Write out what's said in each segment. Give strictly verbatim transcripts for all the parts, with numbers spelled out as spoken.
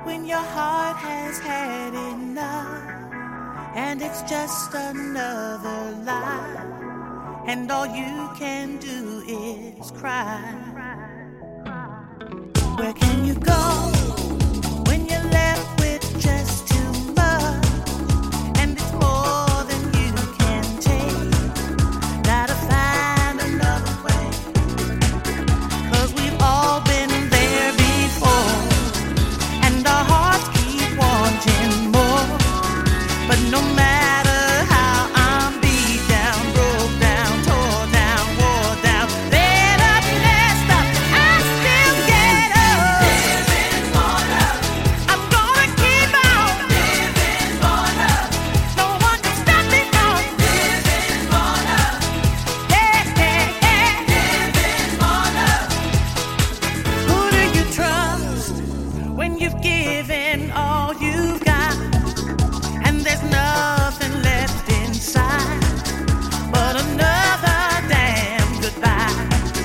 when your heart has had enough and it's just another lie, and all you can do is cry. Where can you go when you're left with just too much and it's more than you can take? Gotta find another way, 'cause we've all been there before, and our hearts keep wanting more. But no matter how I'm beat down, broke down, tore down, wore down, fed up, messed up, I still get up. Living for love. I'm gonna keep on living for love. No one can stop me from living for love. Yeah, yeah, yeah. Living for love. Who do you trust when you've given all you've got, and there's nothing left inside but another damn goodbye?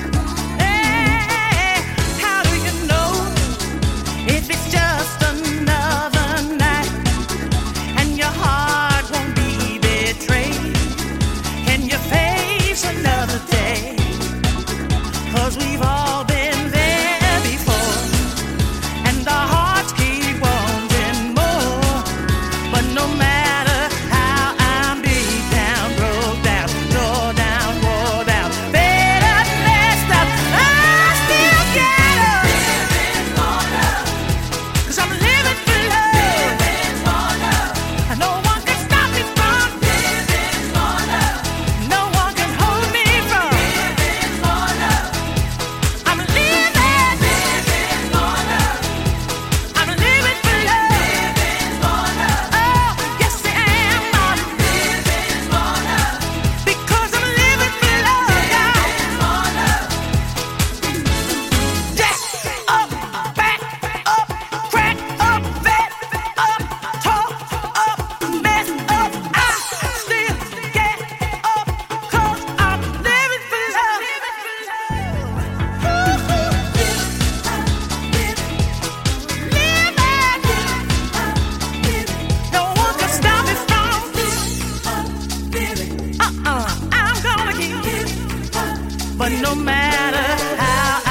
Hey, how do you know if it's just another night and your heart won't be betrayed? Can you face another day? 'Cause we've all been there before, and our hearts keep wanting more. But no matter how I'm beat down, broke down, tore down, wore down, fed up, messed up, I still get up. Living for love. 'Cause I'm living for love. Living for love. And no one can stop me from living for love. No one can hold me from living for love. I'm living, living for love. I'm living for love. Living for love. Oh, yes I am. I'm living for love. Because I'm living for love, y'all. Living for love. Jack up, back up, crack up, fed up, tore up, messed up, I still get up, 'cause I'm living for love. No one can stop me from uh-uh, I'm gonna keep, but no matter how